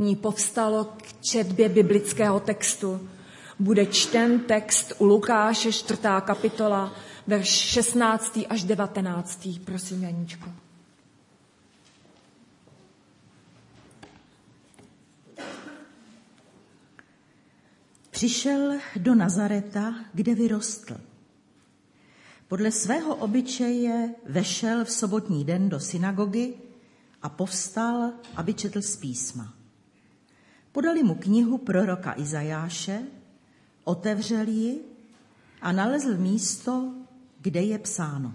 nyní povstalo k četbě biblického textu. Bude čten text u Lukáše 4. kapitola, verš 16. až 19. Prosím, Janíčko. Přišel do Nazareta, kde vyrostl. Podle svého obyčeje vešel v sobotní den do synagogy a povstal, aby četl z písma. Podali mu knihu proroka Izajáše, otevřel ji a nalezl místo, kde je psáno: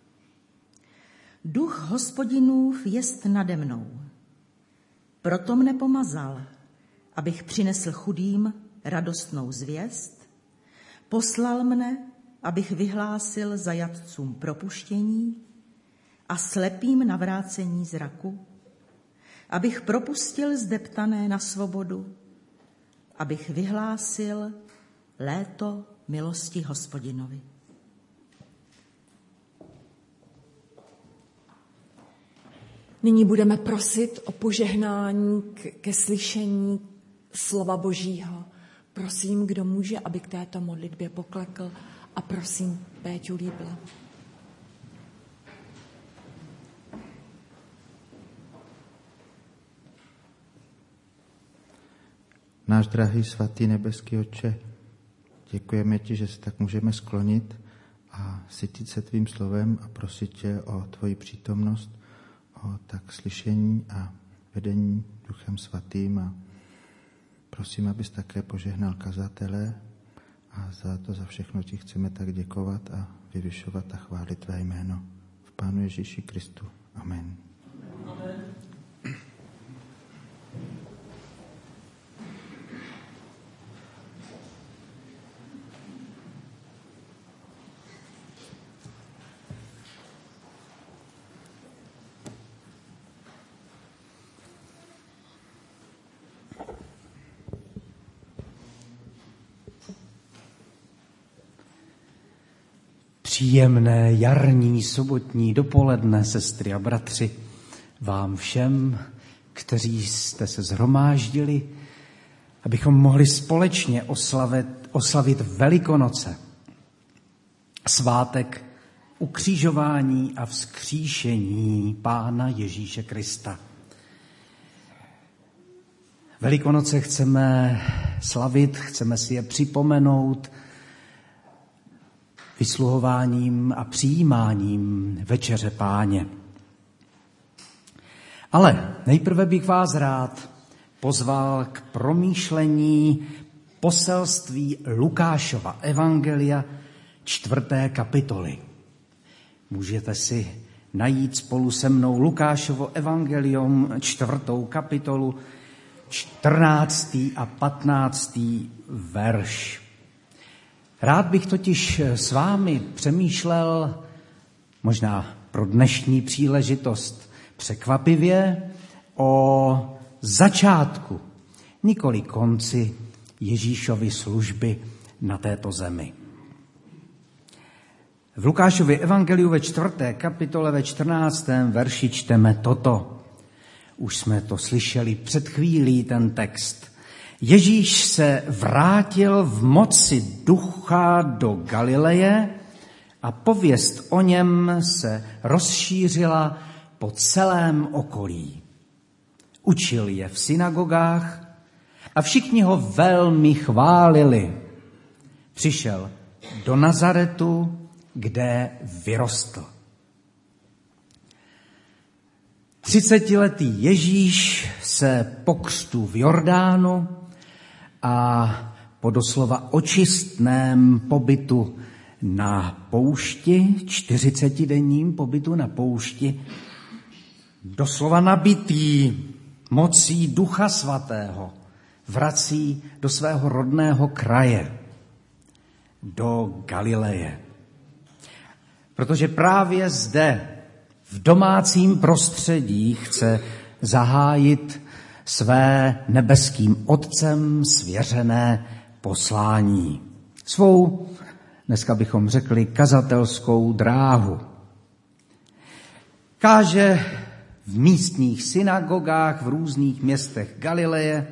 Duch Hospodinův jest nade mnou, proto mne pomazal, abych přinesl chudým radostnou zvěst, poslal mne, abych vyhlásil zajatcům propuštění a slepým navrácení zraku, abych propustil zdeptané na svobodu, abych vyhlásil léto milosti Hospodinovi. Nyní budeme prosit o požehnání ke slyšení slova Božího. Prosím, kdo může, aby k této modlitbě poklekl, a prosím Péťu Líbla. Náš drahý svatý nebeský Otče, děkujeme ti, že se tak můžeme sklonit a sytit se tvým slovem a prosit tě o tvoji přítomnost, o tak slyšení a vedení Duchem Svatým, a prosím, abys také požehnal kazatele, a za všechno ti chceme tak děkovat a vyvyšovat a chválit tvé jméno. V Pánu Ježíši Kristu. Amen. Amen. Příjemné jarní sobotní dopoledne, sestry a bratři, vám všem, kteří jste se shromáždili, abychom mohli společně oslavit Velikonoce, svátek ukřižování a vzkříšení Pána Ježíše Krista. Velikonoce chceme slavit, chceme si je připomenout vysluhováním a přijímáním večeře Páně. Ale nejprve bych vás rád pozval k promýšlení poselství Lukášova evangelia 4. kapitoly. Můžete si najít spolu se mnou Lukášovo evangelium 4. kapitolu, 14. a 15. verš. Rád bych totiž s vámi přemýšlel, možná pro dnešní příležitost překvapivě, o začátku, nikoli konci Ježíšovy služby na této zemi. V Lukášově evangeliu ve 4. kapitole ve 14. verši čteme toto. Už jsme to slyšeli před chvílí, ten text. Ježíš se vrátil v moci ducha do Galileje a pověst o něm se rozšířila po celém okolí. Učil je v synagogách a všichni ho velmi chválili. Přišel do Nazaretu, kde vyrostl. 30letý Ježíš se pokřtu v Jordánu a po doslova očistném pobytu na poušti, 40denním pobytu na poušti, doslova nabitý mocí Ducha Svatého, vrací do svého rodného kraje, do Galileje. Protože právě zde, v domácím prostředí, chce zahájit své nebeským Otcem svěřené poslání. Svou, dneska bychom řekli, kazatelskou dráhu. Káže v místních synagogách v různých městech Galileje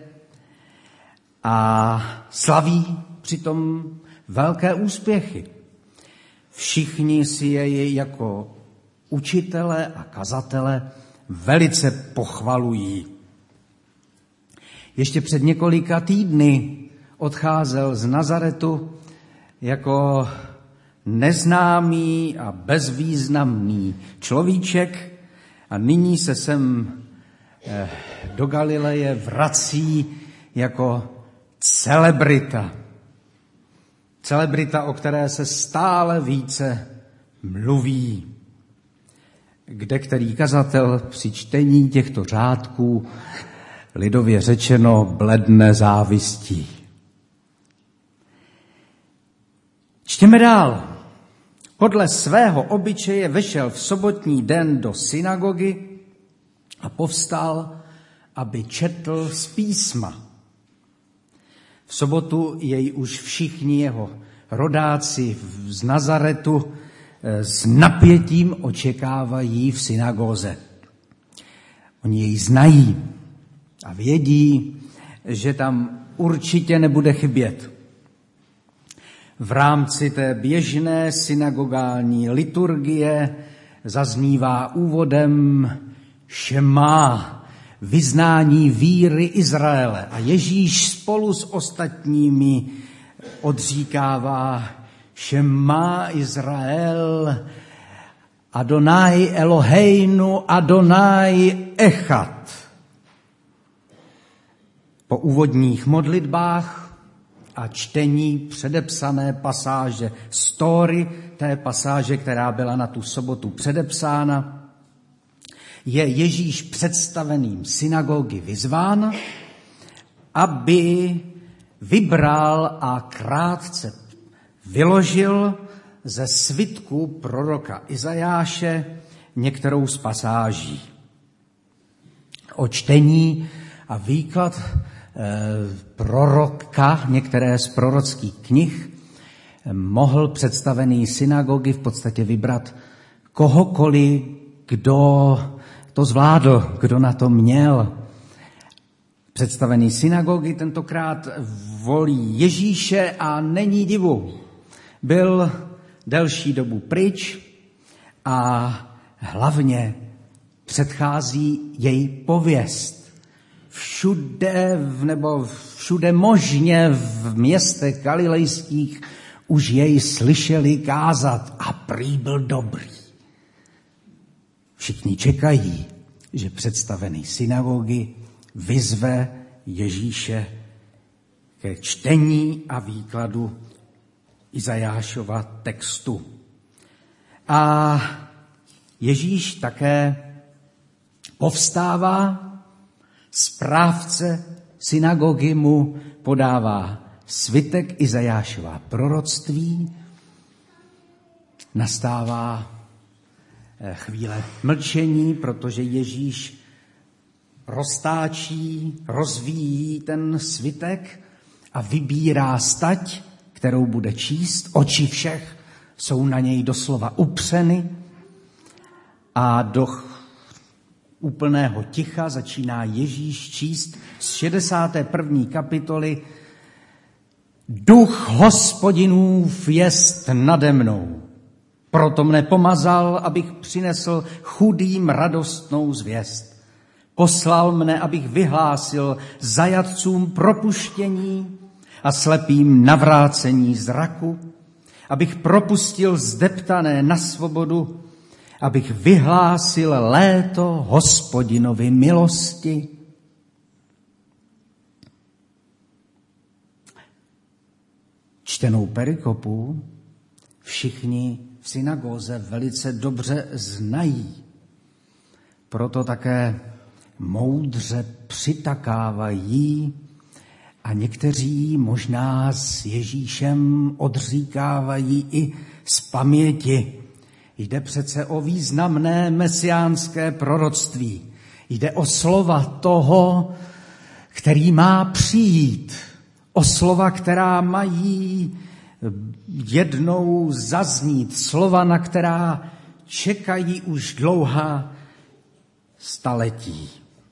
a slaví přitom velké úspěchy. Všichni si jej jako učitele a kazatele velice pochvalují. Ještě před několika týdny odcházel z Nazaretu jako neznámý a bezvýznamný človíček a nyní se sem do Galileje vrací jako celebrita. Celebrita, o které se stále více mluví. Kde který kazatel při čtení těchto řádků lidově řečeno bledne závistí. Čtěme dál. Podle svého obyčeje vešel v sobotní den do synagogy a povstal, aby četl z písma. V sobotu jej už všichni jeho rodáci z Nazaretu s napětím očekávají v synagóze. Oni jej znají a vědí, že tam určitě nebude chybět. V rámci té běžné synagogální liturgie zaznívá úvodem šema, vyznání víry Izraele. A Ježíš spolu s ostatními odříkává šema Izrael, Adonai Eloheinu, Adonai Echad. Po úvodních modlitbách a čtení předepsané pasáže z Tóry, té pasáže, která byla na tu sobotu předepsána, je Ježíš představeným synagogy vyzván, aby vybral a krátce vyložil ze svitku proroka Izajáše některou z pasáží. O čtení a výklad proroka, některé z prorockých knih, mohl představený synagogy v podstatě vybrat kohokoliv, kdo to zvládl, kdo na to měl. Představený synagogy tentokrát volí Ježíše a není divu. Byl delší dobu pryč a hlavně předchází jej pověst. Všude možně v městech galilejských už jej slyšeli kázat a prý byl dobrý. Všichni čekají, že představený synagogy vyzve Ježíše ke čtení a výkladu Izajášova textu. A Ježíš také povstává, správce synagogy mu podává svitek Izajášova proroctví, nastává chvíle mlčení, protože Ježíš roztáčí, rozvíjí ten svitek a vybírá stať, kterou bude číst. Oči všech jsou na něj doslova upřeny a do úplného ticha začíná Ježíš číst z 61. kapitoly Duch Hospodinův jest nade mnou. Proto mne pomazal, abych přinesl chudým radostnou zvěst. Poslal mne, abych vyhlásil zajatcům propuštění a slepým navrácení zraku, abych propustil zdeptané na svobodu, abych vyhlásil léto Hospodinovy milosti. Čtenou perikopu všichni v synagóze velice dobře znají. Proto také moudře přitakávají a někteří možná s Ježíšem odříkávají i z paměti. Jde přece o významné mesiánské proroctví. Jde o slova toho, který má přijít. O slova, která mají jednou zaznít. Slova, na která čekají už dlouhá staletí.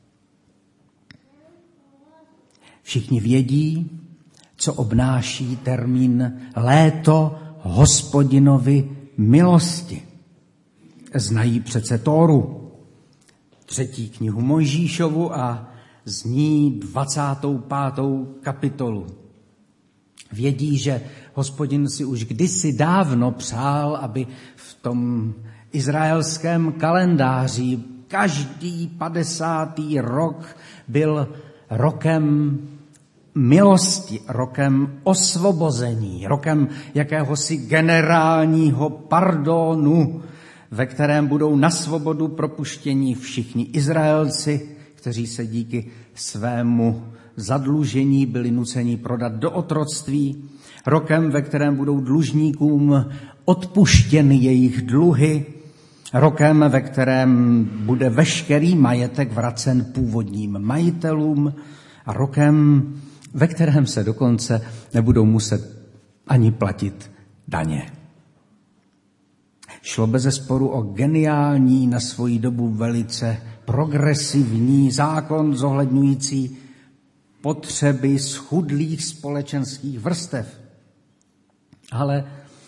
Všichni vědí, co obnáší termín léto Hospodinovy milosti. Znají přece Tóru, 3. knihu Mojžíšovu a z ní 25. kapitolu. Vědí, že Hospodin si už kdysi dávno přál, aby v tom izraelském kalendáři každý 50. rok byl rokem milosti, rokem osvobození, rokem jakéhosi generálního pardonu, ve kterém budou na svobodu propuštěni všichni Izraelci, kteří se díky svému zadlužení byli nuceni prodat do otroctví, rokem, ve kterém budou dlužníkům odpuštěny jejich dluhy, rokem, ve kterém bude veškerý majetek vracen původním majitelům a rokem, ve kterém se dokonce nebudou muset ani platit daně. Šlo bezesporu o geniální, na svoji dobu velice progresivní zákon zohledňující potřeby schudlých společenských vrstev. Ale,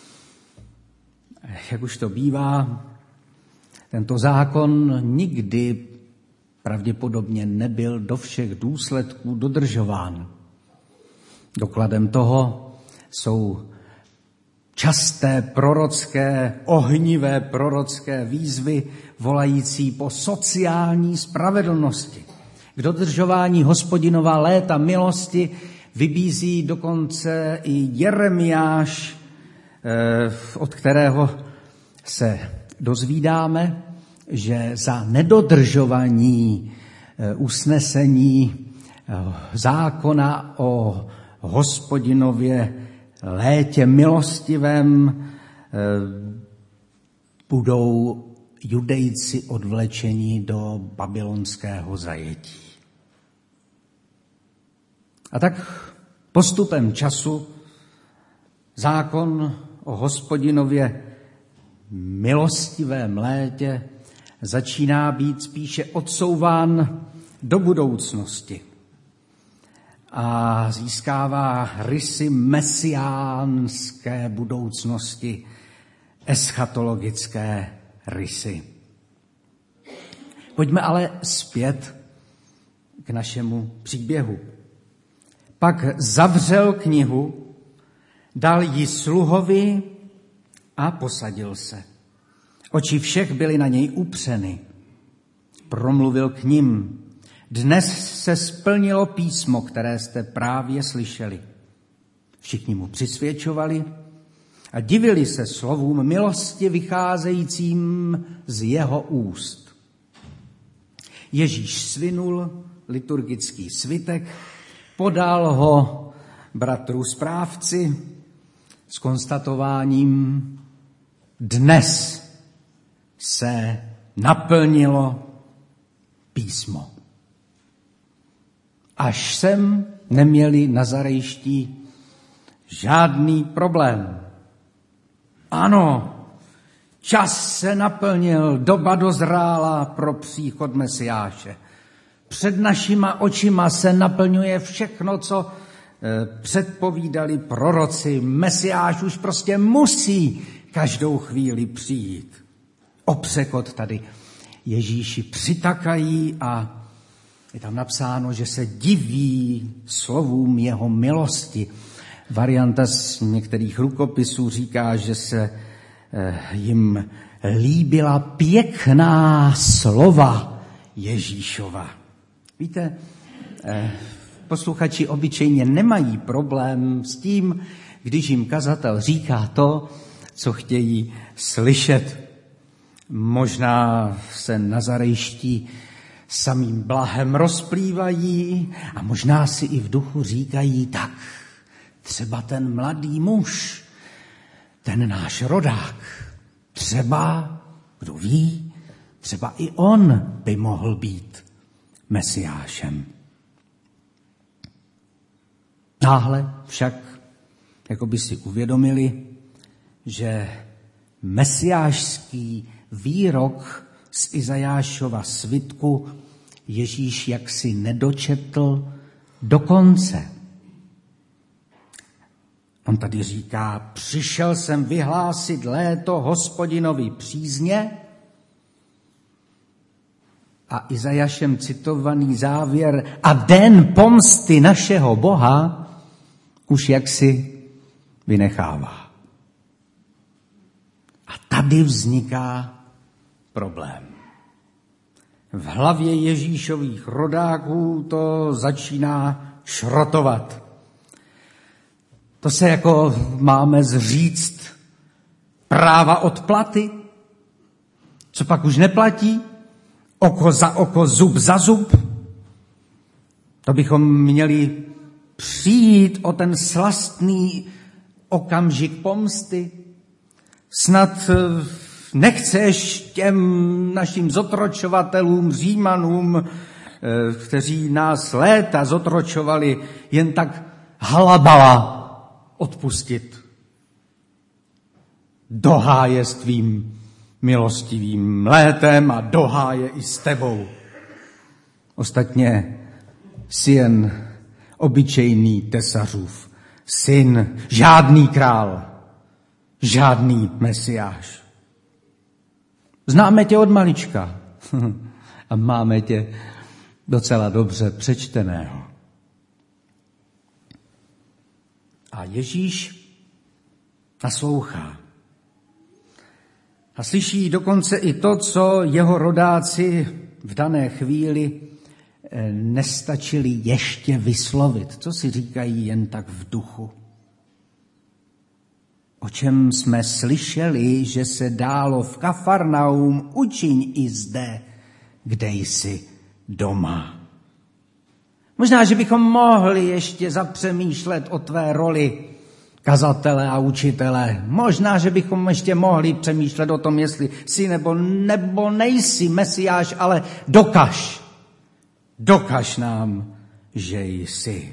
jak už to bývá, tento zákon nikdy pravděpodobně nebyl do všech důsledků dodržován. Dokladem toho jsou časté prorocké, ohnivé prorocké výzvy volající po sociální spravedlnosti. K dodržování Hospodinova léta milosti vybízí dokonce i Jeremiáš, od kterého se dozvídáme, že za nedodržování usnesení zákona o Hospodinově létě milostivém budou Judejci odvlečeni do babylonského zajetí. A tak postupem času zákon o Hospodinově milostivém létě začíná být spíše odsouván do budoucnosti a získává rysy mesiánské budoucnosti, eschatologické rysy. Pojďme ale zpět k našemu příběhu. Pak zavřel knihu, dal ji sluhovi a posadil se. Oči všech byly na něj upřeny. Promluvil k nim. Dnes se splnilo písmo, které jste právě slyšeli. Všichni mu přisvědčovali a divili se slovům milosti vycházejícím z jeho úst. Ježíš svinul liturgický svitek, podal ho bratru správci s konstatováním: dnes se naplnilo písmo. Až sem neměli Nazarejští žádný problém. Ano, čas se naplnil, doba dozrála pro příchod Mesiáše. Před našima očima se naplňuje všechno, co předpovídali proroci. Mesiáš už prostě musí každou chvíli přijít. O překot tady Ježíši přitakají a je tam napsáno, že se diví slovům jeho milosti. Varianta z některých rukopisů říká, že se jim líbila pěkná slova Ježíšova. Víte, posluchači obyčejně nemají problém s tím, když jim kazatel říká to, co chtějí slyšet. Možná se Nazarejští samým blahem rozplývají a možná si i v duchu říkají: tak třeba ten mladý muž, ten náš rodák, třeba, kdo ví, třeba i on by mohl být Mesiášem. Náhle však jako by si uvědomili, že mesiášský výrok z Izajášova svitku Ježíš jaksi nedočetl do konce. On tady říká, přišel jsem vyhlásit léto Hospodinovi přízně, a Izajášem citovaný závěr a den pomsty našeho Boha už jaksi vynechává. A tady vzniká problém. V hlavě Ježíšových rodáků to začíná šrotovat. To se jako máme zříct práva odplaty, co pak už neplatí, oko za oko, zub za zub. To bychom měli přijít o ten slastný okamžik pomsty. Snad nechceš těm našim zotročovatelům, Římanům, kteří nás léta zotročovali, jen tak halabala odpustit. Do háje s tvým milostivým létem a do háje i s tebou. Ostatně jsi jen obyčejný tesařův syn, žádný král, žádný mesiáš. Známe tě od malička a máme tě docela dobře přečteného. A Ježíš naslouchá. A slyší dokonce i to, co jeho rodáci v dané chvíli nestačili ještě vyslovit. Co si říkají jen tak v duchu. O čem jsme slyšeli, že se dálo v Kafarnaum, učiň i zde, kde jsi doma. Možná, že bychom mohli ještě zapřemýšlet o tvé roli kazatele a učitele. Možná, že bychom ještě mohli přemýšlet o tom, jestli jsi nebo nejsi mesiáš, ale dokaž nám, že jsi.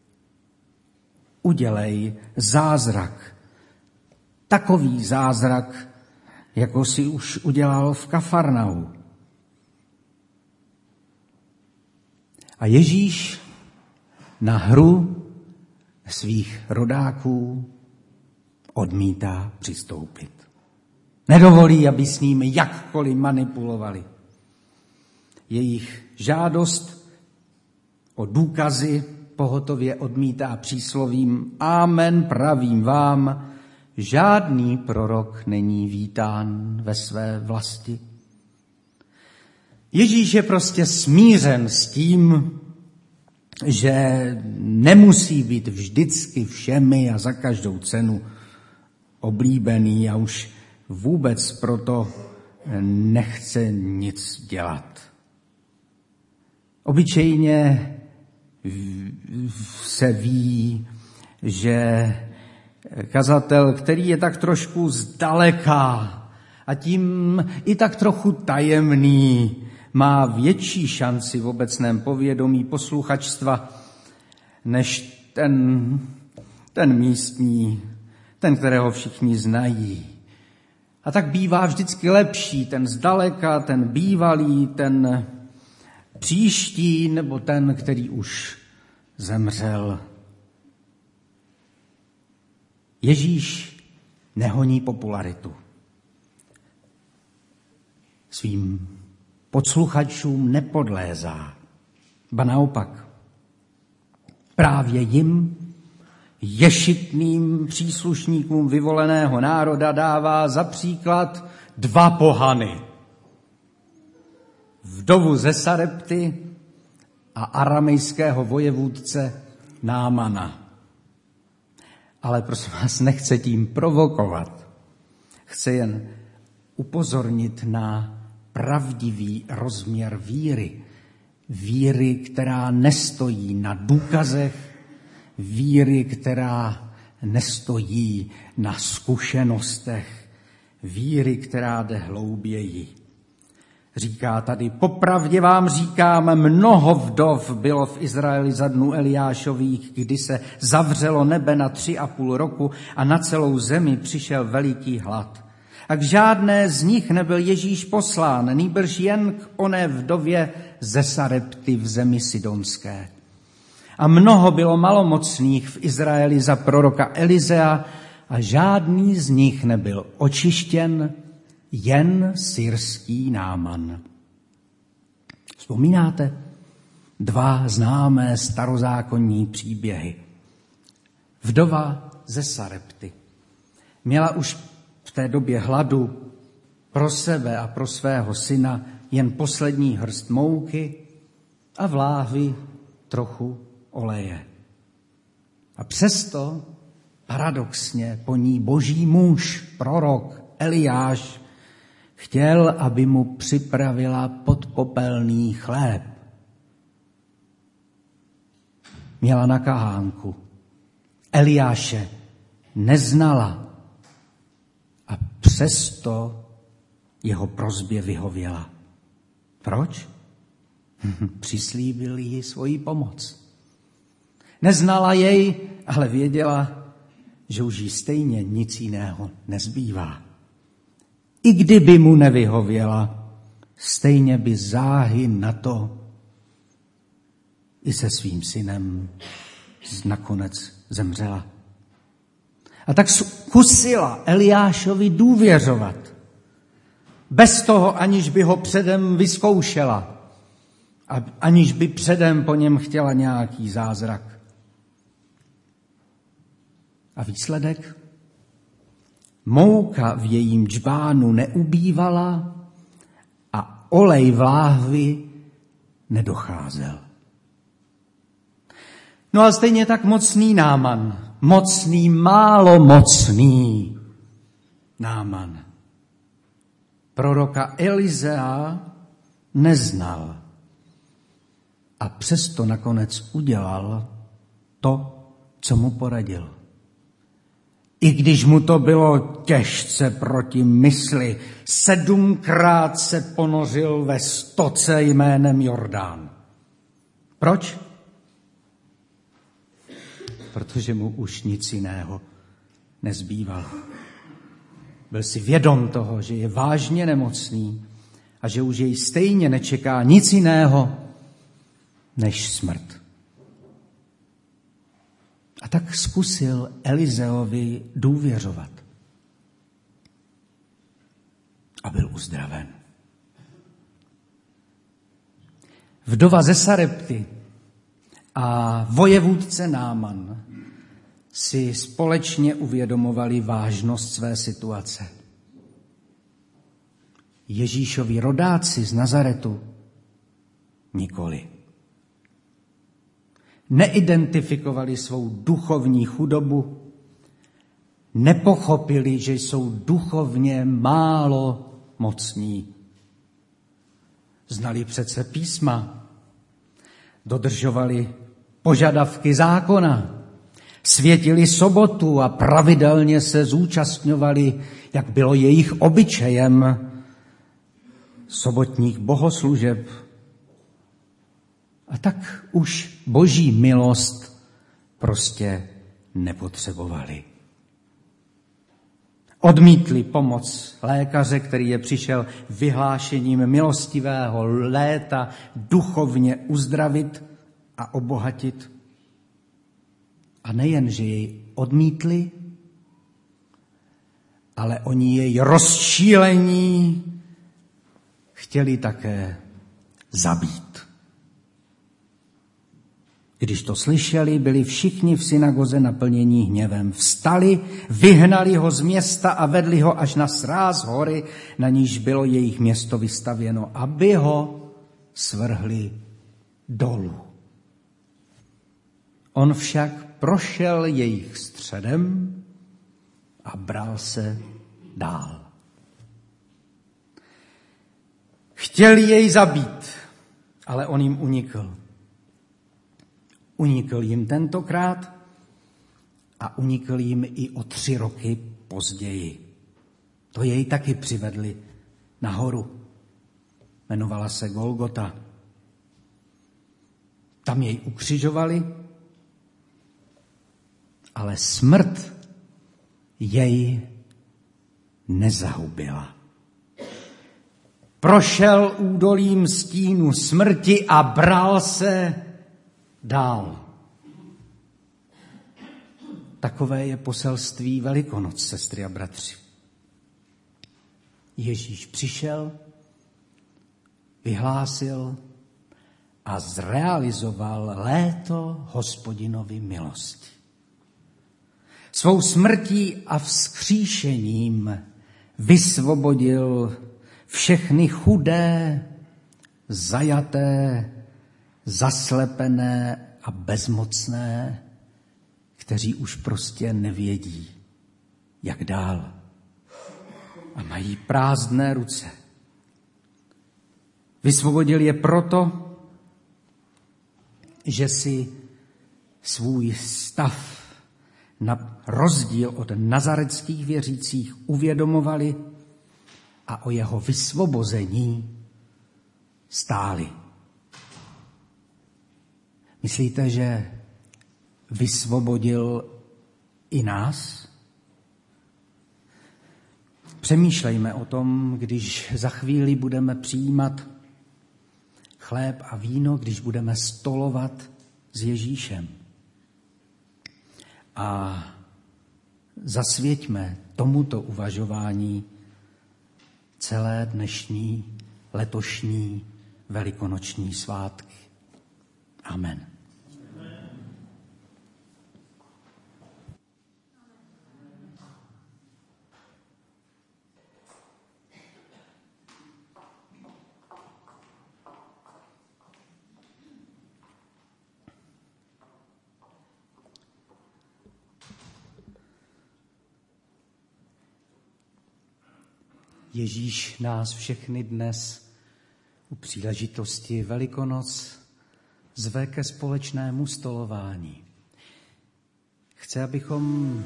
Udělej zázrak. Takový zázrak, jako jsi už udělal v Kafarnau. A Ježíš na hru svých rodáků odmítá přistoupit. Nedovolí, aby s ním jakkoliv manipulovali. Jejich žádost o důkazy pohotově odmítá příslovím Amen, pravím vám, žádný prorok není vítán ve své vlasti. Ježíš je prostě smířen s tím, že nemusí být vždycky všemi a za každou cenu oblíbený a už vůbec proto nechce nic dělat. Obyčejně se ví, že kazatel, který je tak trošku zdaleka a tím i tak trochu tajemný, má větší šanci v obecném povědomí posluchačstva než ten místní, ten, kterého všichni znají. A tak bývá vždycky lepší ten zdaleka, ten bývalý, ten příští nebo ten, který už zemřel. Ježíš nehoní popularitu. Svým posluchačům nepodlézá, ba naopak. Právě jim, ješitným příslušníkům vyvoleného národa, dává za příklad dva pohany. Vdovu ze Sarepty a aramejského vojevůdce Námana. Ale prosím vás, nechce tím provokovat. Chce jen upozornit na pravdivý rozměr víry. Víry, která nestojí na důkazech, víry, která nestojí na zkušenostech, víry, která jde hlouběji. Říká tady, popravdě vám říkám, mnoho vdov bylo v Izraeli za dnů Eliášových, kdy se zavřelo nebe na 3,5 roku a na celou zemi přišel veliký hlad. A k žádné z nich nebyl Ježíš poslán, nýbrž jen k oné vdově ze Sarepty v zemi Sidonské. A mnoho bylo malomocných v Izraeli za proroka Elizea a žádný z nich nebyl očištěn, jen syrský Náman. Vzpomínáte? 2 známé starozákonní příběhy. Vdova ze Sarepty měla už v té době hladu pro sebe a pro svého syna jen poslední hrst mouky a v láhvi trochu oleje. A přesto paradoxně po ní boží muž, prorok Eliáš, chtěl, aby mu připravila podpopelný chléb. Měla na kahánku. Eliáše neznala a přesto jeho prosbě vyhověla. Proč? Přislíbil jí svoji pomoc. Neznala jej, ale věděla, že už jí stejně nic jiného nezbývá. I kdyby mu nevyhověla, stejně by záhy na to i se svým synem nakonec zemřela. A tak zkusila Eliášovi důvěřovat. Bez toho, aniž by ho předem vyzkoušela. A aniž by předem po něm chtěla nějaký zázrak. A výsledek? Mouka v jejím džbánu neubývala a olej v láhvi nedocházel. No a stejně tak mocný Náman, mocný, málo mocný Náman. Proroka Elizea neznal a přesto nakonec udělal to, co mu poradil. I když mu to bylo těžce proti mysli, 7krát se ponořil ve stoce jménem Jordán. Proč? Protože mu už nic jiného nezbývalo. Byl si vědom toho, že je vážně nemocný a že už jej stejně nečeká nic jiného než smrt. A tak zkusil Elizeovi důvěřovat. A byl uzdraven. Vdova ze Sarepty a vojevůdce Náman si společně uvědomovali vážnost své situace. Ježíšovi rodáci z Nazaretu nikoli. Neidentifikovali svou duchovní chudobu, nepochopili, že jsou duchovně málo mocní. Znali přece písma, dodržovali požadavky zákona, světili sobotu a pravidelně se zúčastňovali, jak bylo jejich obyčejem, sobotních bohoslužeb. A tak už boží milost prostě nepotřebovali. Odmítli pomoc lékaře, který je přišel vyhlášením milostivého léta duchovně uzdravit a obohatit. A nejen, že jej odmítli, ale oni jej rozčílení chtěli také zabít. Když to slyšeli, byli všichni v synagoze naplnění hněvem. Vstali, vyhnali ho z města a vedli ho až na sráz hory, na níž bylo jejich město vystavěno, aby ho svrhli dolů. On však prošel jejich středem a bral se dál. Chtěli jej zabít, ale on jim unikl. Unikl jim tentokrát a unikl jim i o 3 roky později. To jej taky přivedli nahoru. Jmenovala se Golgota. Tam jej ukřižovali, ale smrt jej nezahubila. Prošel údolím stínu smrti a bral se dál. Takové je poselství Velikonoc, sestry a bratři. Ježíš přišel, vyhlásil a zrealizoval léto Hospodinovy milosti. Svou smrtí a vzkříšením vysvobodil všechny chudé, zajaté, zaslepené a bezmocné, kteří už prostě nevědí, jak dál a mají prázdné ruce. Vysvobodil je proto, že si svůj stav na rozdíl od nazareckých věřících uvědomovali a o jeho vysvobození stáli. Myslíte, že vysvobodil i nás? Přemýšlejme o tom, když za chvíli budeme přijímat chléb a víno, když budeme stolovat s Ježíšem. A zasvěťme tomuto uvažování celé dnešní, letošní velikonoční svátky. Amen. Ježíš nás všechny dnes u příležitosti Velikonoc zve ke společnému stolování. Chce, abychom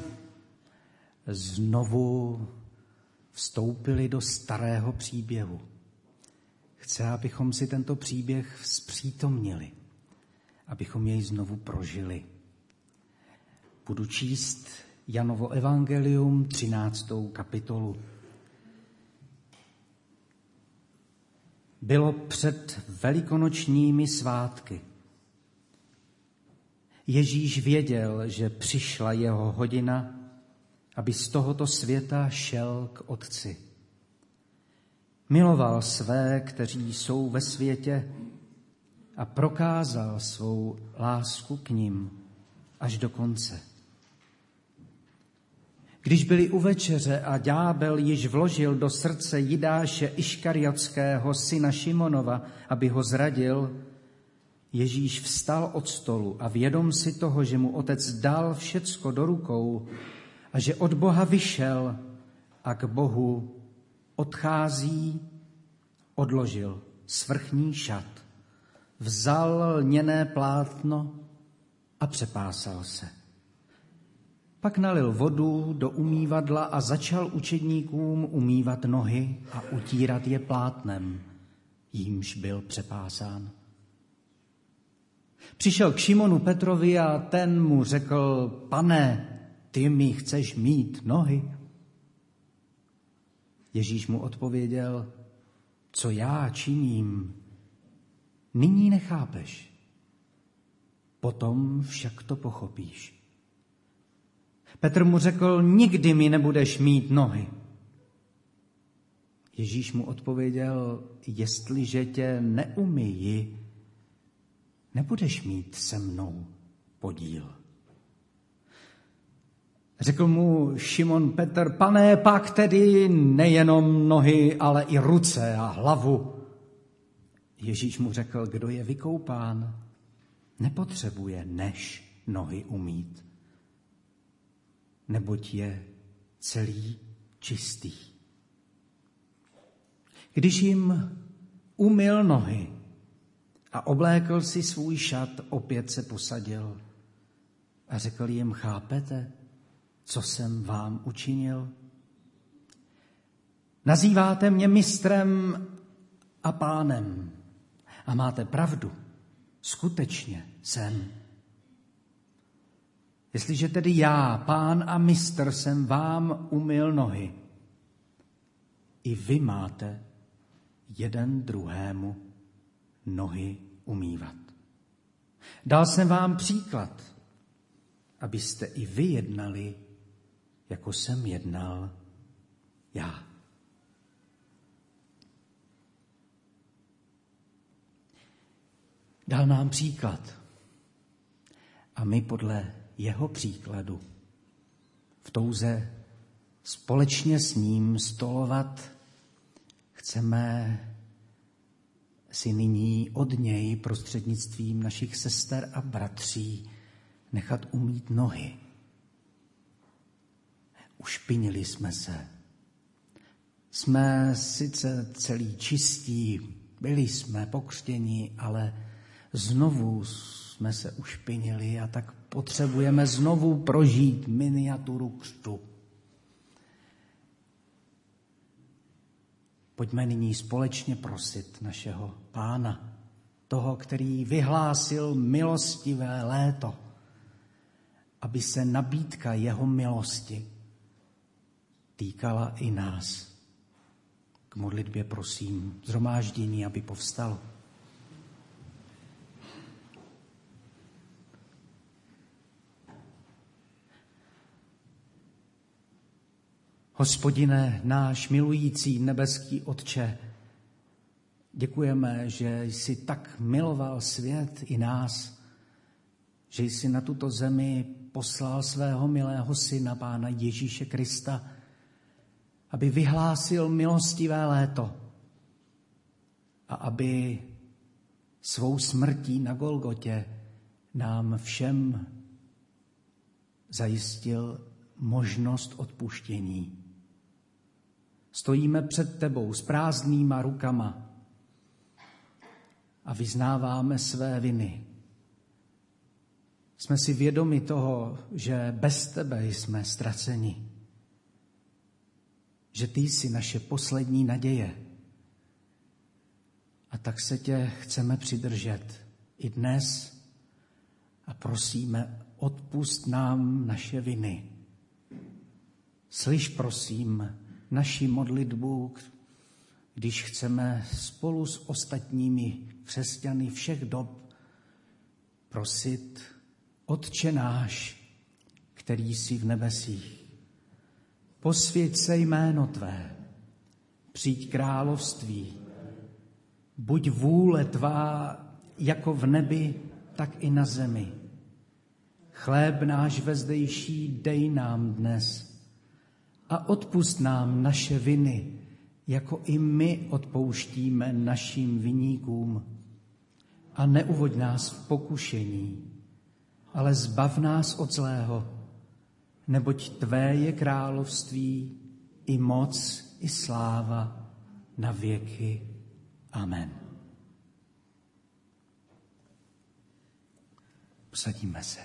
znovu vstoupili do starého příběhu. Chce, abychom si tento příběh zpřítomnili, abychom jej znovu prožili. Budu číst Janovo evangelium, 13. kapitolu. Bylo před velikonočními svátky. Ježíš věděl, že přišla jeho hodina, aby z tohoto světa šel k Otci. Miloval své, kteří jsou ve světě, a prokázal svou lásku k nim až do konce. Když byli u večeře a ďábel již vložil do srdce Jidáše Iškariotského, syna Šimonova, aby ho zradil, Ježíš vstal od stolu a vědom si toho, že mu Otec dal všecko do rukou a že od Boha vyšel a k Bohu odchází, odložil svrchní šat, vzal lněné plátno a přepásal se. Pak nalil vodu do umývadla a začal učedníkům umývat nohy a utírat je plátnem, jímž byl přepásán. Přišel k Šimonu Petrovi a ten mu řekl: Pane, ty mi chceš mít nohy? Ježíš mu odpověděl: Co já činím, nyní nechápeš, potom však to pochopíš. Petr mu řekl: Nikdy mi nebudeš mít nohy. Ježíš mu odpověděl: Jestliže tě neumyji, nebudeš mít se mnou podíl. Řekl mu Šimon Petr: Pane, pak tedy nejenom nohy, ale i ruce a hlavu. Ježíš mu řekl: Kdo je vykoupán, nepotřebuje než nohy umýt, neboť je celý čistý. Když jim umyl nohy a oblékl si svůj šat, opět se posadil a řekl jim: Chápete, co jsem vám učinil? Nazýváte mě mistrem a pánem a máte pravdu, skutečně jsem. Jestliže tedy já, pán a mistr, jsem vám umyl nohy, i vy máte jeden druhému nohy umývat. Dal jsem vám příklad, abyste i vy jednali, jako jsem jednal já. Dal nám příklad a my podle jeho příkladu v touze společně s ním stolovat chceme si nyní od něj prostřednictvím našich sester a bratří nechat umýt nohy. Ušpinili jsme se. Jsme sice celý čistí, byli jsme pokřtěni, ale znovu jsme se ušpinili a tak potřebujeme znovu prožít miniaturu křtu. Pojďme nyní společně prosit našeho Pána, toho, který vyhlásil milostivé léto, aby se nabídka jeho milosti týkala i nás. K modlitbě prosím shromáždění, aby povstalo. Hospodine, náš milující nebeský Otče, děkujeme, že jsi tak miloval svět i nás, že jsi na tuto zemi poslal svého milého syna, Pána Ježíše Krista, aby vyhlásil milostivé léto a aby svou smrtí na Golgotě nám všem zajistil možnost odpuštění. Stojíme před tebou s prázdnýma rukama a vyznáváme své viny. Jsme si vědomi toho, že bez tebe jsme ztraceni. Že ty jsi naše poslední naděje. A tak se tě chceme přidržet i dnes a prosíme, odpusť nám naše viny. Slyš, prosím, naši modlitbu, když chceme spolu s ostatními křesťany všech dob prosit: Otče náš, který jsi v nebesích, posvěť se jméno tvé, přijď království, buď vůle tvá jako v nebi, tak i na zemi. Chléb náš vezdejší dej nám dnes a odpusť nám naše viny, jako i my odpouštíme našim viníkům. A neuvoď nás v pokušení, ale zbav nás od zlého, neboť tvé je království, i moc, i sláva na věky. Amen. Posadíme se.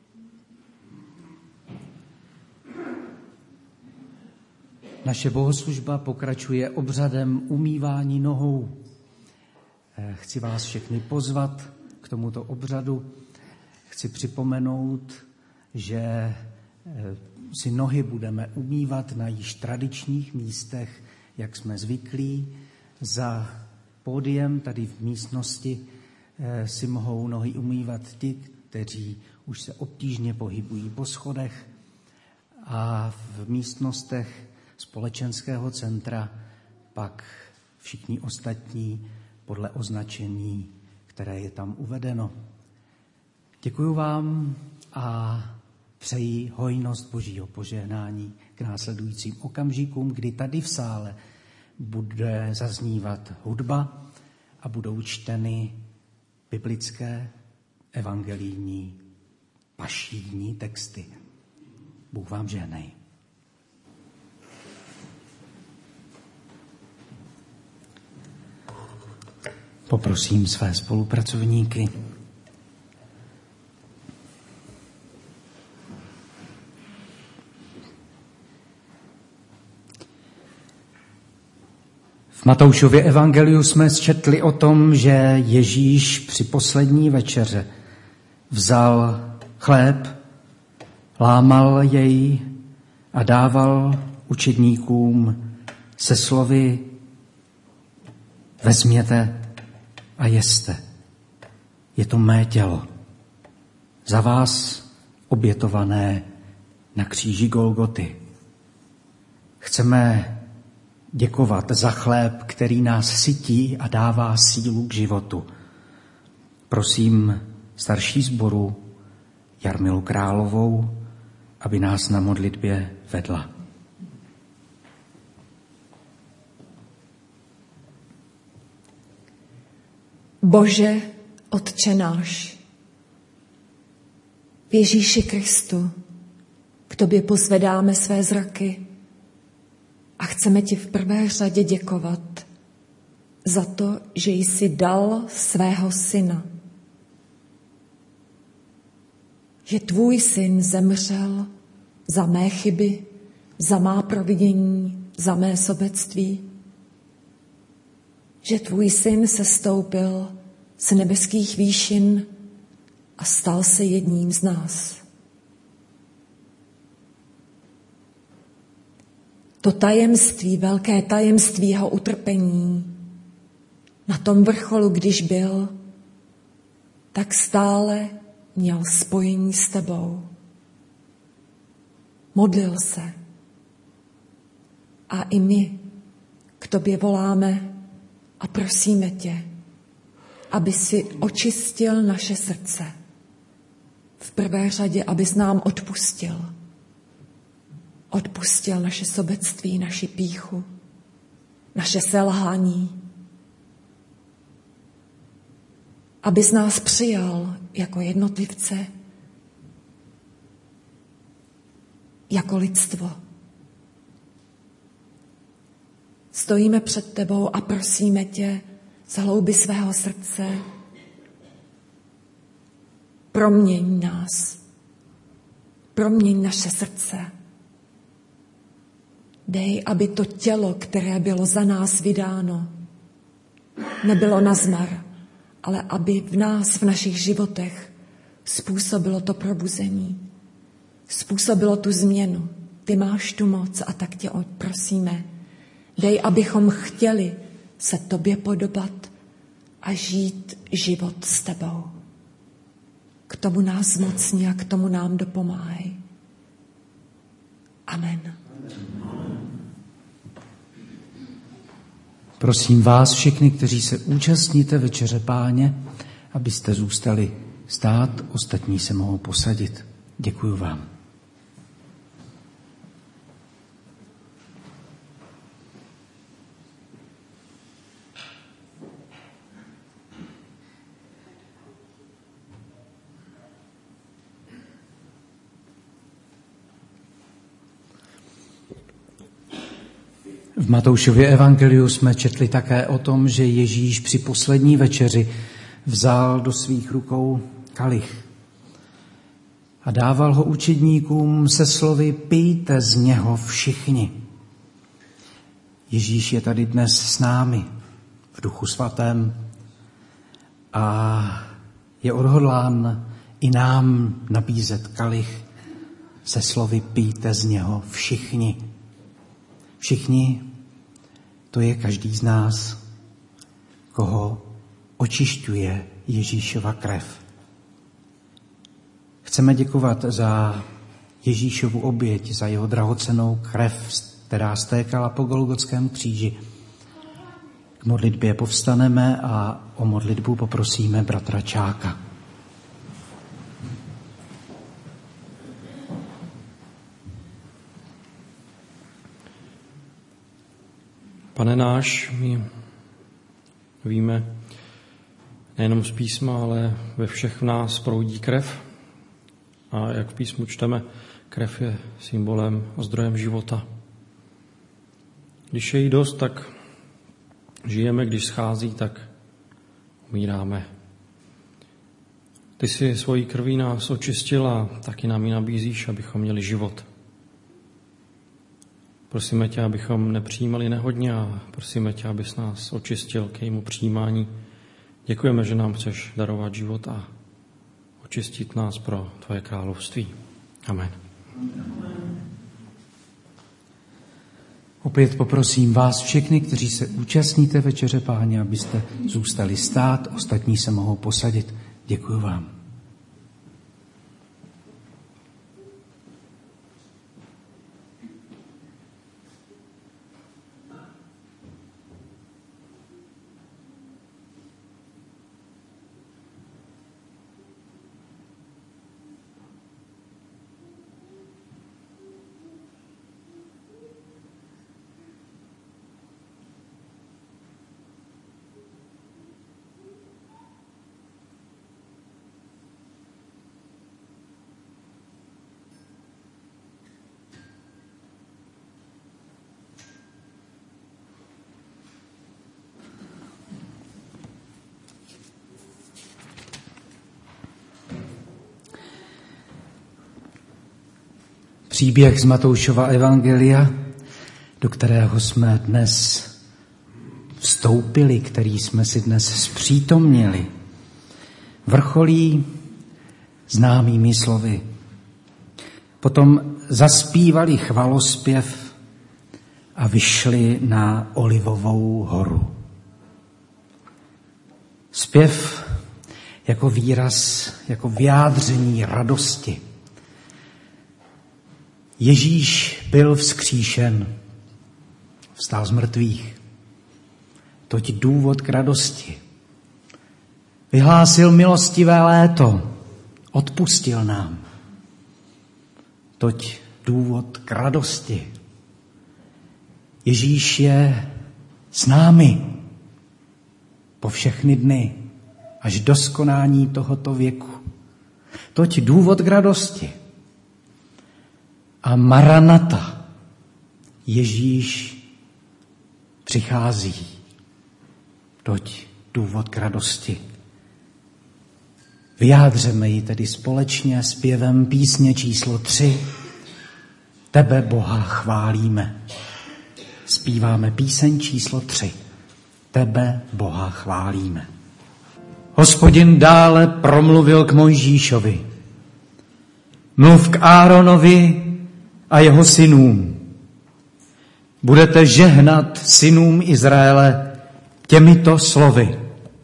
Naše bohoslužba pokračuje obřadem umývání nohou. Chci vás všechny pozvat k tomuto obřadu. Chci připomenout, že si nohy budeme umývat na již tradičních místech, jak jsme zvyklí. Za pódiem tady v místnosti si mohou nohy umývat ti, kteří už se obtížně pohybují po schodech, a v místnostech společenského centra pak všichni ostatní podle označení, které je tam uvedeno. Děkuji vám a přeji hojnost Božího požehnání k následujícím okamžikům, kdy tady v sále bude zaznívat hudba a budou čteny biblické, evangelijní, pašijní texty. Bůh vám žehnej. Poprosím své spolupracovníky. V Matoušově evangeliu jsme četli o tom, že Ježíš při poslední večeře vzal chléb, lámal jej a dával učedníkům se slovy vezměte a jeste. Je to mé tělo, za vás obětované na kříži Golgoty. Chceme děkovat za chléb, který nás sytí a dává sílu k životu. Prosím starší sboru Jarmilu Královou, aby nás na modlitbě vedla. Bože, Otče náš, v Ježíši Kristu k tobě pozvedáme své zraky a chceme ti v prvé řadě děkovat za to, že jsi dal svého syna. Že tvůj syn zemřel za mé chyby, za má providění, za mé sobectví. Že tvůj syn sestoupil z nebeských výšin a stal se jedním z nás. To tajemství, velké tajemství jeho utrpení, na tom vrcholu, když byl, tak stále měl spojení s tebou. Modlil se. A i my k tobě voláme a prosíme tě, aby si očistil naše srdce. V prvé řadě, abys nám odpustil. Odpustil naše sobectví, naši pýchu, naše selhání. Abys nás přijal jako jednotlivce, jako lidstvo. Stojíme před tebou a prosíme tě z hloubi svého srdce, proměň nás, proměň naše srdce. Dej, aby to tělo, které bylo za nás vydáno, nebylo nazmar, ale aby v nás, v našich životech způsobilo to probuzení, způsobilo tu změnu. Ty máš tu moc a tak tě prosíme. Dej, abychom chtěli se tobě podobat a žít život s tebou. K tomu nás zmocni a k tomu nám dopomáhej. Amen. Prosím vás všechny, kteří se účastníte večeře Páně, abyste zůstali stát, ostatní se mohou posadit. Děkuju vám. V Matoušově evangeliu jsme četli také o tom, že Ježíš při poslední večeři vzal do svých rukou kalich a dával ho učedníkům se slovy pijte z něho všichni. Ježíš je tady dnes s námi v Duchu Svatém a je odhodlán i nám nabízet kalich se slovy pijte z něho všichni. Všichni, to je každý z nás, koho očišťuje Ježíšova krev. Chceme děkovat za Ježíšovu oběť, za jeho drahocennou krev, která stékala po Golgotském kříži. K modlitbě povstaneme a o modlitbu poprosíme bratra Čáka. Pane náš, my víme nejenom z písma, ale ve všech v nás proudí krev. A jak v písmu čteme, krev je symbolem a zdrojem života. Když je jí dost, tak žijeme, když schází, tak umíráme. Ty jsi svojí krví nás očistil a taky nám ji nabízíš, abychom měli život. Prosíme tě, abychom nepřijímali nehodně a prosíme tě, abys nás očistil k jejímu přijímání. Děkujeme, že nám chceš darovat život a očistit nás pro tvoje království. Amen. Opět poprosím vás všechny, kteří se účastníte večeře Páně, abyste zůstali stát, ostatní se mohou posadit. Děkuji vám. Příběh z Matoušova evangelia, do kterého jsme dnes vstoupili, který jsme si dnes zpřítomnili, vrcholí známými slovy. Potom zaspívali chvalospěv a vyšli na Olivovou horu. Zpěv jako výraz, jako vyjádření radosti. Ježíš byl vzkříšen, vstal z mrtvých. Toť důvod k radosti. Vyhlásil milostivé léto, odpustil nám. Toť důvod k radosti. Ježíš je s námi po všechny dny, až do skonání tohoto věku. Toť důvod k radosti. A Maranata, Ježíš přichází. Toť důvod k radosti. Vyjádřeme ji tedy společně zpěvem písně číslo 3. Tebe, Boha, chválíme. Zpíváme píseň číslo 3. Tebe, Boha, chválíme. Hospodin dále promluvil k Mojžíšovi. Mluv k Áronovi a jeho synům. Budete žehnat synům Izraele těmito slovy.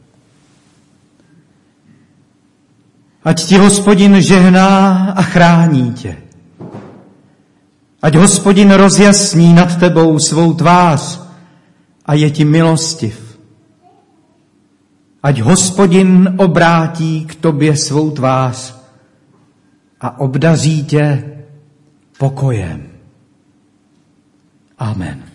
Ať ti Hospodin žehná a chrání tě. Ať Hospodin rozjasní nad tebou svou tvář a je ti milostiv. Ať Hospodin obrátí k tobě svou tvář a obdaří tě pokojem. Amen.